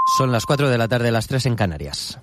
Son las 4 de la tarde, las 3 en Canarias.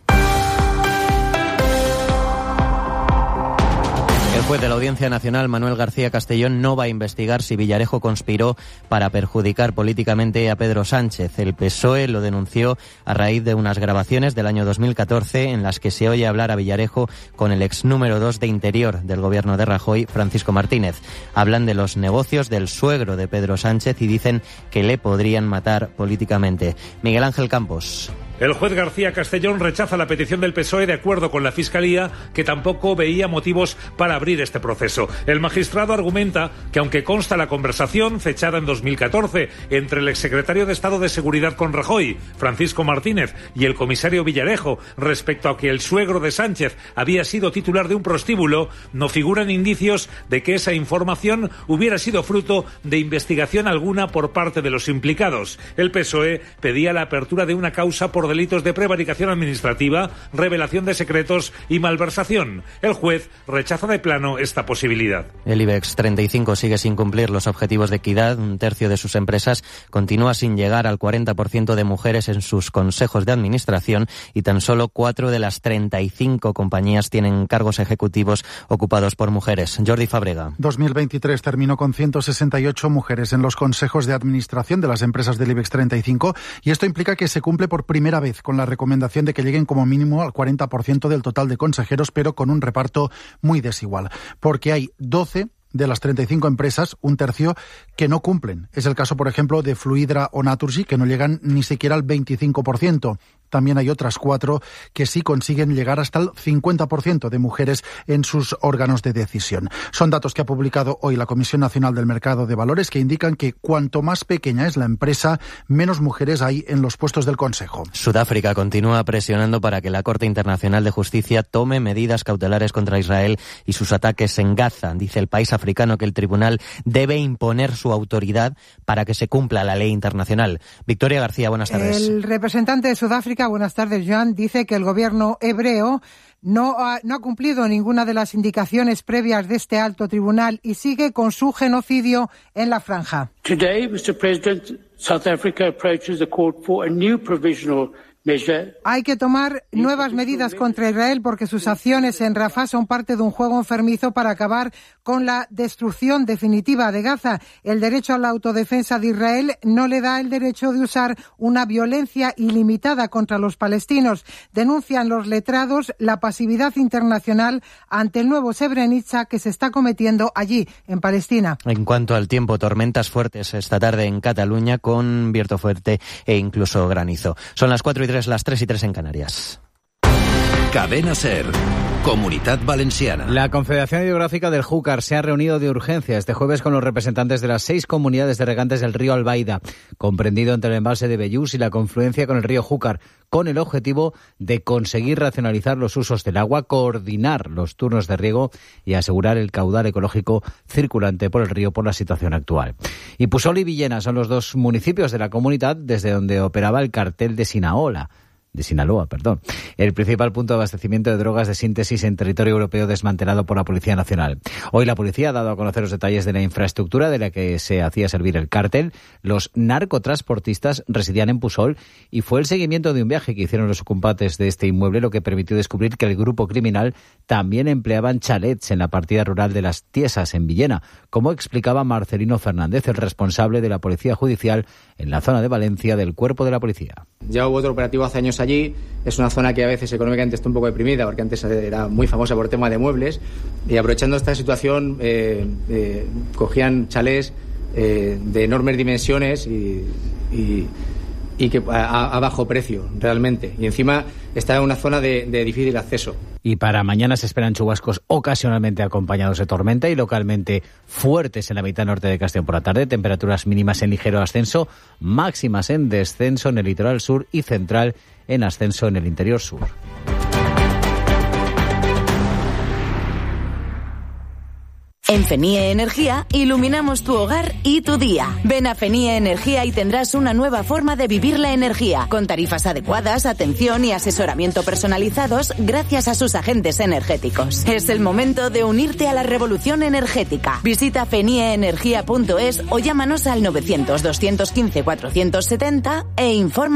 El juez de la Audiencia Nacional, Manuel García Castellón, no va a investigar si Villarejo conspiró para perjudicar políticamente a Pedro Sánchez. El PSOE lo denunció a raíz de unas grabaciones del año 2014 en las que se oye hablar a Villarejo con el ex número 2 de Interior del gobierno de Rajoy, Francisco Martínez. Hablan de los negocios del suegro de Pedro Sánchez y dicen que le podrían matar políticamente. Miguel Ángel Campos. El juez García Castellón rechaza la petición del PSOE de acuerdo con la Fiscalía, que tampoco veía motivos para abrir este proceso. El magistrado argumenta que aunque consta la conversación fechada en 2014 entre el exsecretario de Estado de Seguridad con Rajoy, Francisco Martínez, y el comisario Villarejo respecto a que el suegro de Sánchez había sido titular de un prostíbulo, no figuran indicios de que esa información hubiera sido fruto de investigación alguna por parte de los implicados. El PSOE pedía la apertura de una causa por delitos de prevaricación administrativa, revelación de secretos y malversación. El juez rechaza de plano esta posibilidad. El IBEX 35 sigue sin cumplir los objetivos de equidad. Un tercio de sus empresas continúa sin llegar al 40% de mujeres en sus consejos de administración y tan solo 4 de las 35 compañías tienen cargos ejecutivos ocupados por mujeres. Jordi Fábrega. 2023 terminó con 168 mujeres en los consejos de administración de las empresas del IBEX 35 y esto implica que se cumple por primera vez con la recomendación de que lleguen como mínimo al 40% del total de consejeros, pero con un reparto muy desigual, porque hay 12 de las 35 empresas, un tercio, que no cumplen. Es el caso, por ejemplo, de Fluidra o Naturgy, que no llegan ni siquiera al 25%. También hay otras 4 que sí consiguen llegar hasta el 50% de mujeres en sus órganos de decisión. Son datos que ha publicado hoy la Comisión Nacional del Mercado de Valores, que indican que cuanto más pequeña es la empresa, menos mujeres hay en los puestos del Consejo. Sudáfrica continúa presionando para que la Corte Internacional de Justicia tome medidas cautelares contra Israel y sus ataques en Gaza. Dice el país africano que el tribunal debe imponer su autoridad para que se cumpla la ley internacional. Victoria García, buenas tardes. El representante de Sudáfrica, buenas tardes, Joan, dice que el gobierno hebreo no ha cumplido ninguna de las indicaciones previas de este alto tribunal y sigue con su genocidio en la franja. Today, Mr. President, South Africa approaches the court for a new provisional measure. Hay que tomar nuevas medidas contra Israel porque sus acciones en Rafah son parte de un juego enfermizo para acabar con la destrucción definitiva de Gaza. El derecho a la autodefensa de Israel no le da el derecho de usar una violencia ilimitada contra los palestinos. Denuncian los letrados la pasividad internacional ante el nuevo Srebrenica que se está cometiendo allí, en Palestina. En cuanto al tiempo, tormentas fuertes esta tarde en Cataluña con viento fuerte e incluso granizo. Son las 4:03, las 3:03 en Canarias. Cadena SER, Comunitat Valenciana. La Confederación Hidrográfica del Júcar se ha reunido de urgencia este jueves con los representantes de las 6 comunidades de regantes del río Albaida, comprendido entre el embalse de Bellús y la confluencia con el río Júcar, con el objetivo de conseguir racionalizar los usos del agua, coordinar los turnos de riego y asegurar el caudal ecológico circulante por el río por la situación actual. Y Pusol y Villena son los 2 municipios de la comunidad desde donde operaba el cartel de Sinaloa, el principal punto de abastecimiento de drogas de síntesis en territorio europeo desmantelado por la Policía Nacional. Hoy la policía ha dado a conocer los detalles de la infraestructura de la que se hacía servir el cártel. Los narcotransportistas residían en Pusol y fue el seguimiento de un viaje que hicieron los ocupantes de este inmueble lo que permitió descubrir que el grupo criminal también empleaban chalets en la partida rural de Las Tiesas, en Villena, como explicaba Marcelino Fernández, el responsable de la Policía Judicial en la zona de Valencia del Cuerpo de la Policía. Ya hubo otro operativo hace años allí. Es una zona que a veces económicamente está un poco deprimida porque antes era muy famosa por tema de muebles y aprovechando esta situación cogían chalés de enormes dimensiones y que a bajo precio realmente, y encima está en una zona de difícil acceso. Y para mañana se esperan chubascos ocasionalmente acompañados de tormenta y localmente fuertes en la mitad norte de Castellón por la tarde, temperaturas mínimas en ligero ascenso, máximas en descenso en el litoral sur y central, en ascenso en el interior sur. En FENIE Energía iluminamos tu hogar y tu día. Ven a FENIE Energía y tendrás una nueva forma de vivir la energía, con tarifas adecuadas, atención y asesoramiento personalizados gracias a sus agentes energéticos. Es el momento de unirte a la revolución energética. Visita fenieenergia.es o llámanos al 900 215 470 e informa